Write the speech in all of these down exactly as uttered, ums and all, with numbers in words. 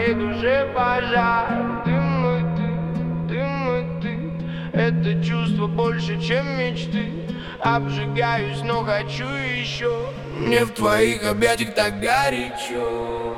моей душе пожар. Ты мой ты, ты мой ты. Это чувство больше, чем мечты. Обжигаюсь, но хочу еще. Мне в твоих объятиях так горячо.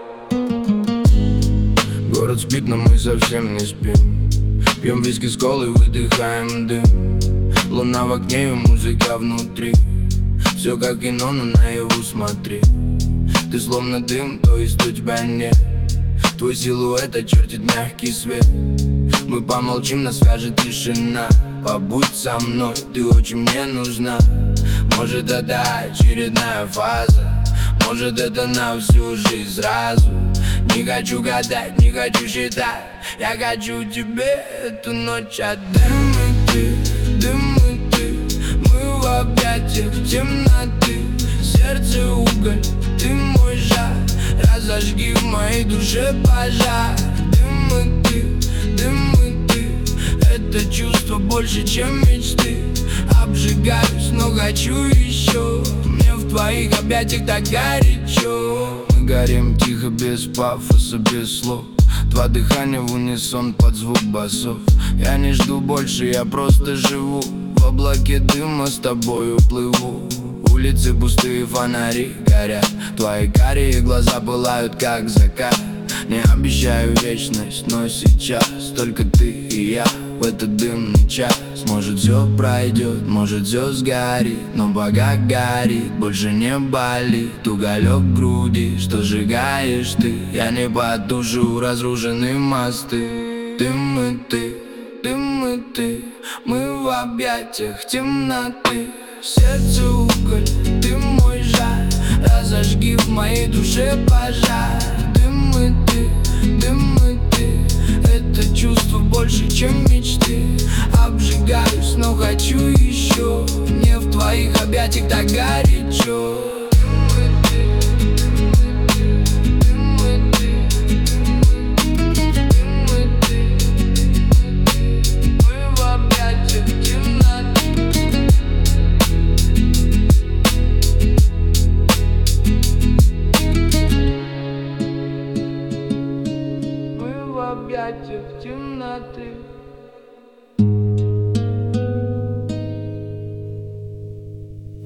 Город спит, но мы совсем не спим. Пьем виски с колой, выдыхаем дым. Луна в окне и музыка внутри. Все как кино, но наяву смотри. Ты словно дым, то есть у тебя нет. Твой силуэт очертит мягкий свет. Мы помолчим, нас свяжет тишина. Побудь со мной, ты очень мне нужна. Может это очередная фаза, может это на всю жизнь сразу. Не хочу гадать, не хочу считать. Я хочу тебе эту ночь отдать. Дым и ты, дым и ты. Мы в объятиях темноты. Сердце уголь, ты мой жар. Разожги в моей душе пожар. Дым и ты, дым и ты. Это чувство больше, чем мечты. Обжигаюсь, но хочу еще. Мне в твоих объятиях так горячо. Мы горим тихо, без пафоса, без слов. Два дыхания в унисон под звук басов. Я не жду больше, я просто живу. В облаке дыма с тобою плыву. Улицы пустые, фонари горят. Твои карие глаза пылают, как закат. Не обещаю вечность, но сейчас только ты и я в этот дымный час. Может все пройдет, может все сгорит, но пока горит, больше не болит. Уголек в груди, что сжигаешь ты. Я не потушу разрушенные мосты. Дым и ты, дым и ты. Мы в объятиях темноты. Сердце уголь, ты мой жар. Разожги в моей душе пожар. Дым и ты, дым и ты. Это чувство больше, чем мечты. Обжигаюсь, но хочу еще. Мне в твоих объятиях так горячо.